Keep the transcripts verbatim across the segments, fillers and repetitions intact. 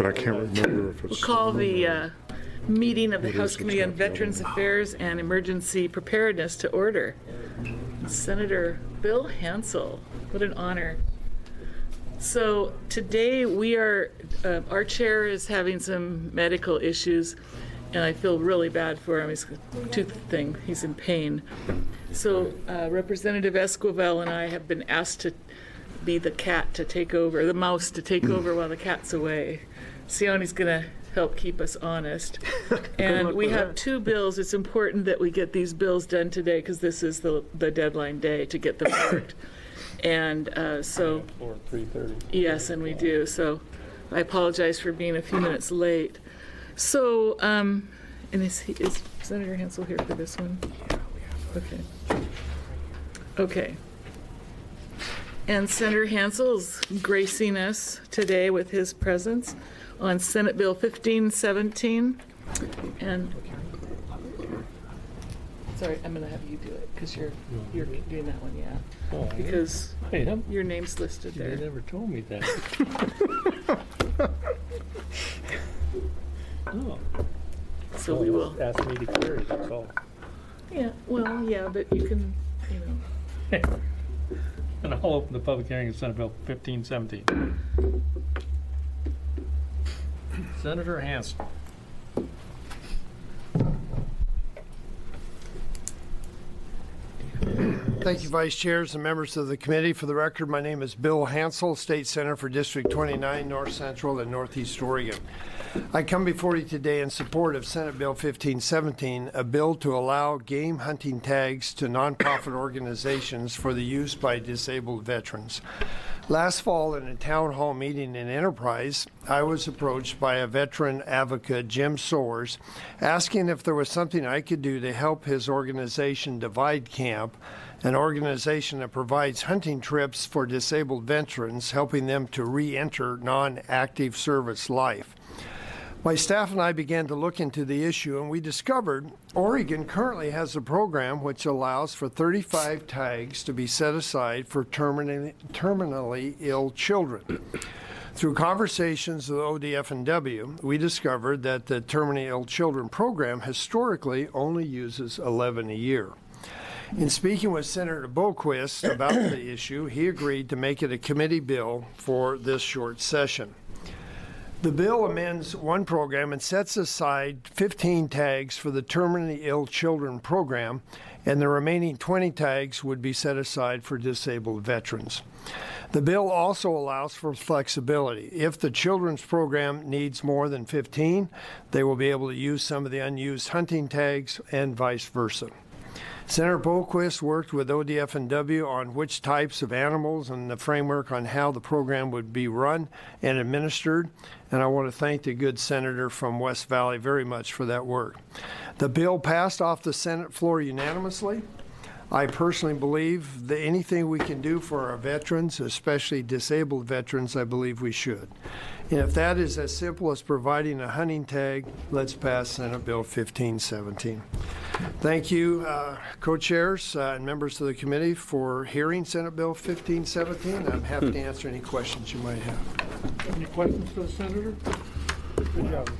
I can't remember if We'll it's. call the uh, meeting of the What House is the Committee on chapter? Veterans Affairs and Emergency Preparedness to order. Senator Bill Hansel, what an honor. So today we are, uh, our chair is having some medical issues, and I feel really bad for him. He's a tooth thing, he's in pain. So uh, Representative Esquivel and I have been asked to be the cat to take over, the mouse to take over while the cat's away. Sioni's gonna help keep us honest. And we have two bills. It's important that we get these bills done today because this is the, the deadline day to get them worked. And uh, so, three thirty. yes, and we do. So I apologize for being a few minutes late. So, um, and is, he, is Senator Hansel here for this one? Okay. Okay. And Senator Hansel is gracing us today with his presence on Senate Bill fifteen seventeen. And, sorry, I'm going to have you do it because you're, you're doing that one, yeah. Oh, I am? Because I am? your name's listed They there. never told me that. Oh. So we will, Ask me to carry, that's all. yeah, well, yeah, but you can, you know. And I'll open the public hearing of Senate Bill fifteen seventeen. Senator Hanson. Thank you, Vice Chairs and members of the committee. For the record, my name is Bill Hansel, State Senator for District twenty-nine, North Central and Northeast Oregon. I come before you today in support of Senate Bill fifteen seventeen, a bill to allow game hunting tags to nonprofit organizations for the use by disabled veterans. Last fall, in a town hall meeting in Enterprise, I was approached by a veteran advocate, Jim Soares, asking if there was something I could do to help his organization, Divide Camp, an organization that provides hunting trips for disabled veterans, helping them to re-enter non-active service life. My staff and I began to look into the issue, and we discovered Oregon currently has a program which allows for thirty-five tags to be set aside for terminally, terminally ill children. Through conversations with O D F and W, we discovered that the Terminally Ill Children program historically only uses eleven a year. In speaking with Senator Boquist about the issue, he agreed to make it a committee bill for this short session. The bill amends one program and sets aside fifteen tags for the Terminally Ill Children program, and the remaining twenty tags would be set aside for disabled veterans. The bill also allows for flexibility. If the children's program needs more than fifteen, they will be able to use some of the unused hunting tags and vice versa. Senator Boquist worked with O D F and W on which types of animals and the framework on how the program would be run and administered, and I want to thank the good senator from West Valley very much for that work. The bill passed off the Senate floor unanimously. I personally believe that anything we can do for our veterans, especially disabled veterans, I believe we should. And if that is as simple as providing a hunting tag, let's pass Senate Bill fifteen seventeen. Thank you, uh, co-chairs uh, and members of the committee for hearing Senate Bill fifteen seventeen. I'm happy to answer any questions you might have. Any questions for the senator? Good job.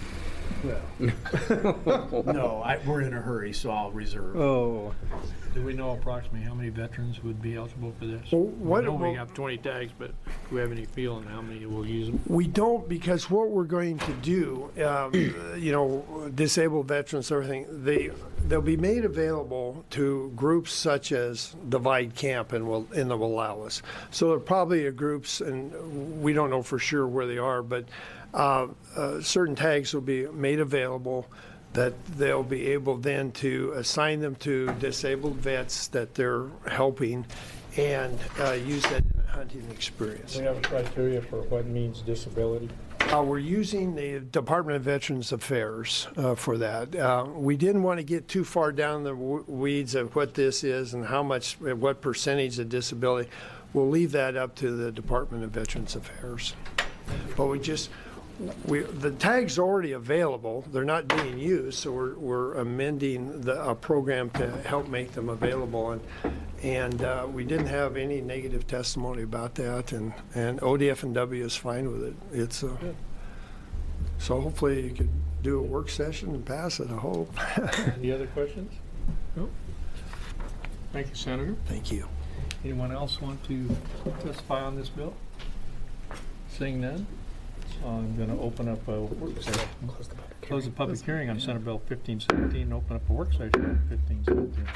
Well, no, I, we're in a hurry, so I'll reserve. Oh. Do we know approximately how many veterans would be eligible for this? Well, what- I know we well- have twenty tags, but do we have any feeling how many will use them? We don't, because what we're going to do, um, you know, disabled veterans, everything, they, they'll be made available to groups such as Divide Camp and will in the Wallowas. So there probably are groups, and we don't know for sure where they are, but uh, uh, certain tags will be made available that they'll be able then to assign them to disabled vets that they're helping and uh, use that in a hunting experience. Do we have a criteria for what means disability? Uh, we're using the Department of Veterans Affairs uh, for that. Uh, we didn't want to get too far down the w weeds of what this is and how much, what percentage of disability. We'll leave that up to the Department of Veterans Affairs. But we just, we, the tag's already available. They're not being used, so we're, we're amending the uh, program to help make them available. And and uh, we didn't have any negative testimony about that. And, and O D F and W is fine with it. It's uh, So hopefully you could do a work session and pass it, I hope. Any other questions? No. Thank you, Senator. Thank you. Anyone else want to testify on this bill? Seeing none, I'm going to open up a work session. Close the public hearing on Senate Bill fifteen seventeen and open up a work session on fifteen seventeen.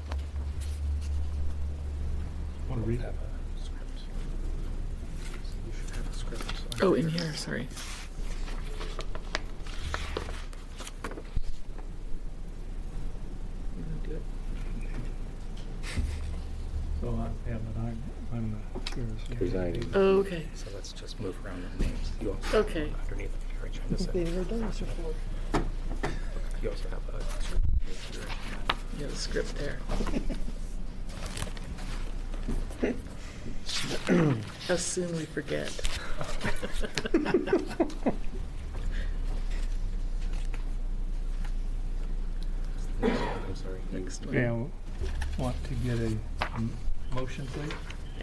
Want to read that? Oh, in here, sorry. You wanna do it? So, I- yeah, but I'm, I'm the chair. so- Presiding. Oh, okay, So let's just move around the names. You also okay. underneath the hearing trying to say. never done this before. You also have a. You have a script there. How soon we forget. I'm sorry. Next one. Okay, I want to get a um, motion, please. Yeah.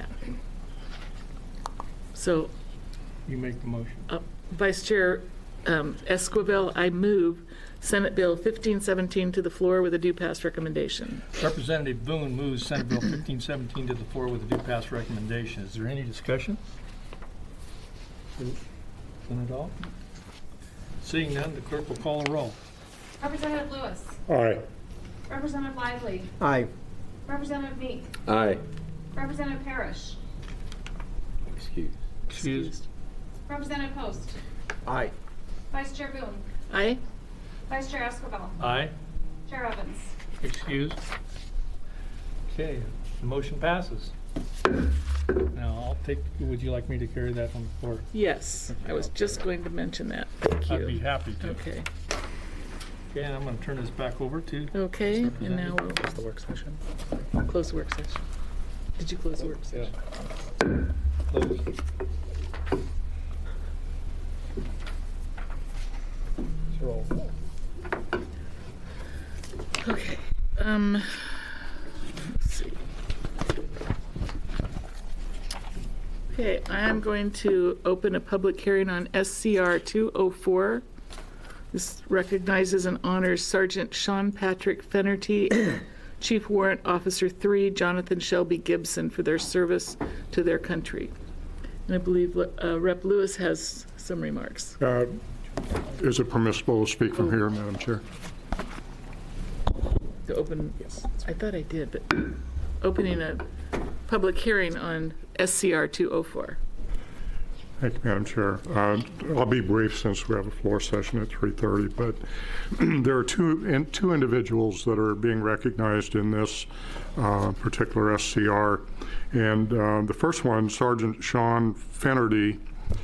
So, You make the motion. uh, Vice Chair um, Esquivel, I move Senate Bill fifteen seventeen to the floor with a due pass recommendation. Representative Boone moves Senate Bill fifteen seventeen to the floor with a due pass recommendation. Is there any discussion? None at all? Seeing none, the clerk will call a roll. Representative Lewis. Aye. Representative Lively. Aye. Representative Meek. Aye. Representative Parrish. Excuse. Excused. Representative Post. Aye. Vice Chair Boone. Aye? Vice Chair Escobar. Aye. Chair Evans. Excused. Okay, the motion passes. Now, I'll take, would you like me to carry that on the floor? Yes, I was just going to mention that. Thank I'd be you. happy to. Okay, Okay, and I'm going to turn this back over to, okay, and now we'll Close the work session. close the work session. Did you close the work session? close. Okay, um, let's see. Okay, I'm going to open a public hearing on S C R two oh four. This recognizes and honors Sergeant Sean Patrick Fennerty, Chief Warrant Officer three, Jonathan Shelby Gibson, for their service to their country. And I believe uh, Rep Lewis has some remarks. Uh, Is it permissible to speak from here, Madam Chair? To open, I thought I did, but opening a public hearing on S C R two oh four. Thank you, Madam Chair. Uh, I'll be brief since we have a floor session at three thirty, but there are two in, two individuals that are being recognized in this uh, particular S C R. And uh, the first one, Sergeant Sean Fennerty,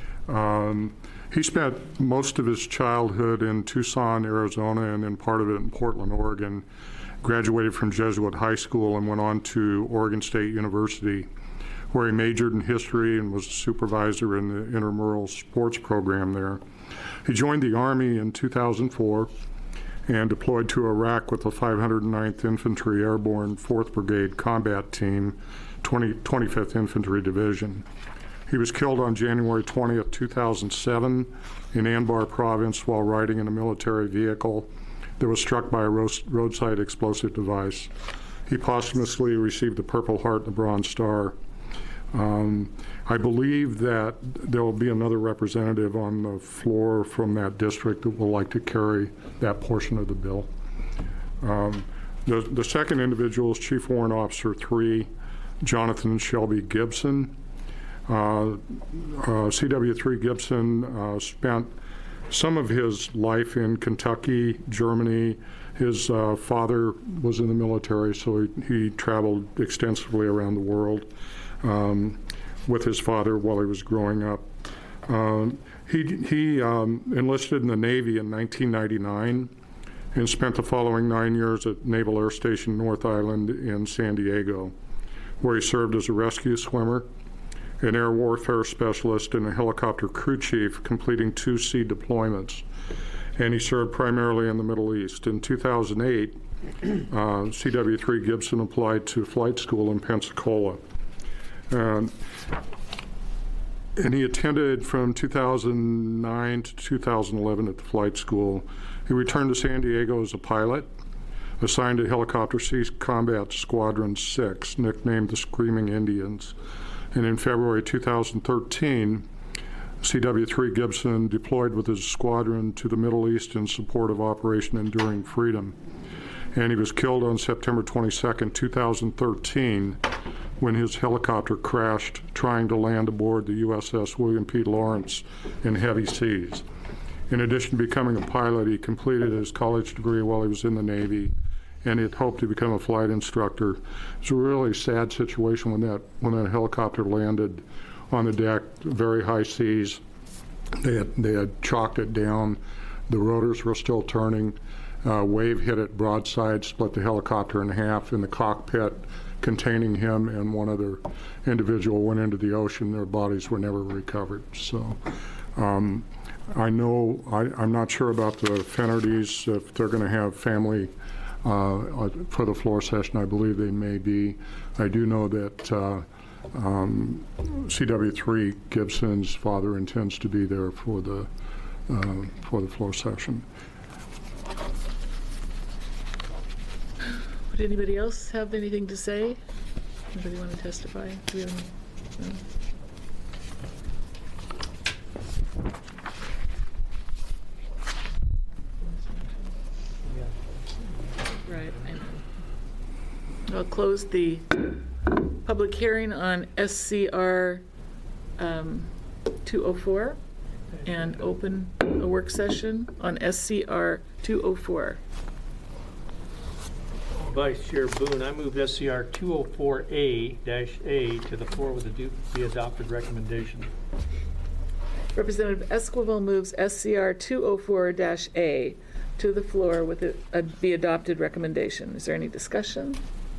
um, he spent most of his childhood in Tucson, Arizona, and then part of it in Portland, Oregon. Graduated from Jesuit High School and went on to Oregon State University, where he majored in history and was a supervisor in the intramural sports program there. He joined the Army in two thousand four and deployed to Iraq with the five hundred ninth Infantry Airborne fourth Brigade Combat Team, twenty-fifth Infantry Division. He was killed on January twentieth, two thousand seven in Anbar Province while riding in a military vehicle that was struck by a roadside explosive device. He posthumously received the Purple Heart and the Bronze Star. Um, I believe that there will be another representative on the floor from that district that will like to carry that portion of the bill. Um, the, the second individual is Chief Warrant Officer three, Jonathan Shelby Gibson. Uh, uh, C W three Gibson uh, spent some of his life in Kentucky, Germany. His uh, father was in the military, so he, he traveled extensively around the world um, with his father while he was growing up. Um, he he um, enlisted in the Navy in nineteen ninety-nine and spent the following nine years at Naval Air Station North Island in San Diego, where he served as a rescue swimmer, an air warfare specialist, and a helicopter crew chief, completing two sea deployments. And he served primarily in the Middle East. In two thousand eight, uh, C W three Gibson applied to flight school in Pensacola. And and he attended from two thousand nine to two thousand eleven at the flight school. He returned to San Diego as a pilot, assigned to Helicopter Sea Combat Squadron six, nicknamed the Screaming Indians. And in February two thousand thirteen, C W three Gibson deployed with his squadron to the Middle East in support of Operation Enduring Freedom. And he was killed on September twenty-second, two thousand thirteen, when his helicopter crashed trying to land aboard the U S S William P. Lawrence in heavy seas. In addition to becoming a pilot, he completed his college degree while he was in the Navy, and he had hoped to become a flight instructor. It's a really sad situation when that when that helicopter landed on the deck, very high seas. They had, they had chalked it down. The rotors were still turning. Uh, wave hit it broadside, split the helicopter in half. In the cockpit containing him and one other individual went into the ocean. Their bodies were never recovered. So um, I know, I, I'm not sure about the Finnertys, if they're going to have family uh, for the floor session. I believe they may be. I do know that uh, um, C W three Gibson's father intends to be there for the uh, for the floor session. Would anybody else have anything to say? Anybody want to testify? Do we have any? No? Right. I know. I'll close the public hearing on S C R um, two oh four and open a work session on S C R two oh four. Vice Chair Boone, I move S C R two oh four A A to the floor with the the adopted recommendation. Representative Esquivel moves S C R two oh four A to the floor with a, a, the adopted recommendation. Is there any discussion?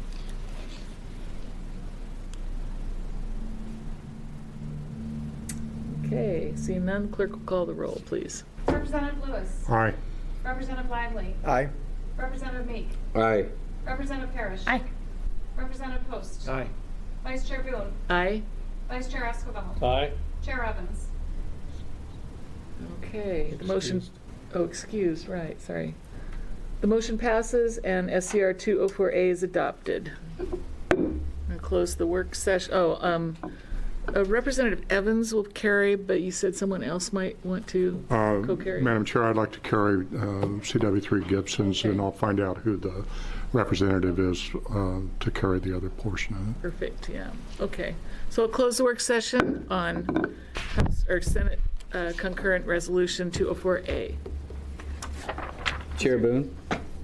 Okay, seeing none, clerk will call the roll, please. Representative Lewis. Aye. Representative Lively. Aye. Representative Meek. Aye. Representative Parrish. Aye. Representative Post. Aye. Vice Chair Boone. Aye. Vice Chair Esquivel. Aye. Chair Evans. Okay, the motion, oh, excused, right, sorry. The motion passes and S C R two oh four A is adopted. And close the work session. Oh, um, uh, Representative Evans will carry, but you said someone else might want to Uh, co-carry. Madam Chair, I'd like to carry uh, C W three Gibson's, Okay. and I'll find out who the representative is uh, to carry the other portion of it. Perfect, yeah. Okay, so I'll close the work session on House, or Senate uh, concurrent resolution two oh four A. Chair Boone,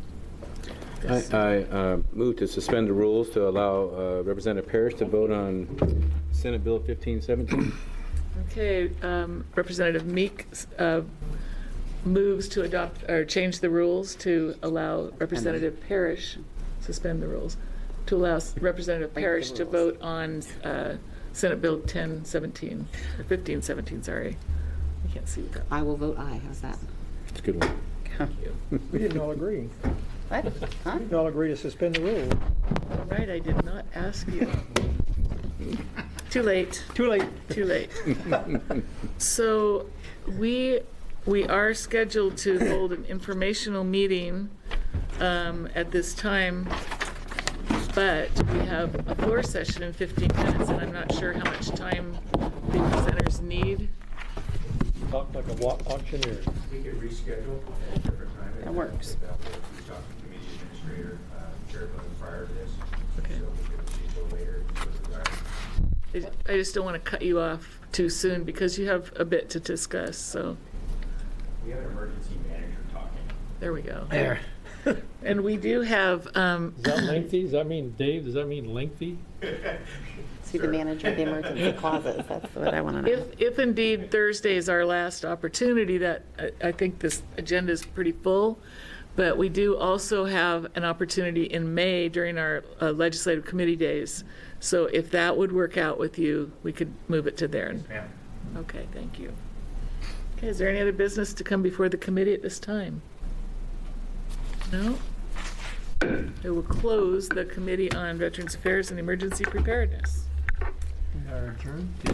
I, I uh, move to suspend the rules to allow uh, Representative Parrish to vote on Senate Bill fifteen seventeen. Okay, um, Representative Meek uh, moves to adopt, or change the rules to allow Representative Parrish, suspend the rules, to allow Representative Parrish to vote on uh, Senate Bill ten seventeen, or fifteen seventeen, sorry. I can't see that. I will vote aye. How's that? It's a good one. We didn't all agree. What? Huh? We didn't all agree to suspend the rule. All right, I did not ask you. Too late. Too late. Too late. So we, we are scheduled to hold an informational meeting um, at this time, but we have a floor session in fifteen minutes, and I'm not sure how much time the presenters need. Talk like a wa- auctioneer. We could reschedule at a different time. That works. That way, we talked to committee administrator, uh, Chair Boone prior to this. Okay. So we could proceed later. for the- I I just don't want to cut you off too soon because you have a bit to discuss, so We have an emergency manager talking. there we go. There. And we do have, um, Is that lengthy? Does that mean, Dave, does that mean lengthy? See the manager of the emergency clauses. That's what I want to know. if, if indeed Thursday is our last opportunity, that, I- I think this agenda is pretty full, but we do also have an opportunity in May during our uh, legislative committee days. So if that would work out with you, we could move it to there. Ma'am. Okay, thank you. Okay, is there any other business to come before the committee at this time? No? I will close the Committee on Veterans Affairs and Emergency Preparedness. We are adjourned.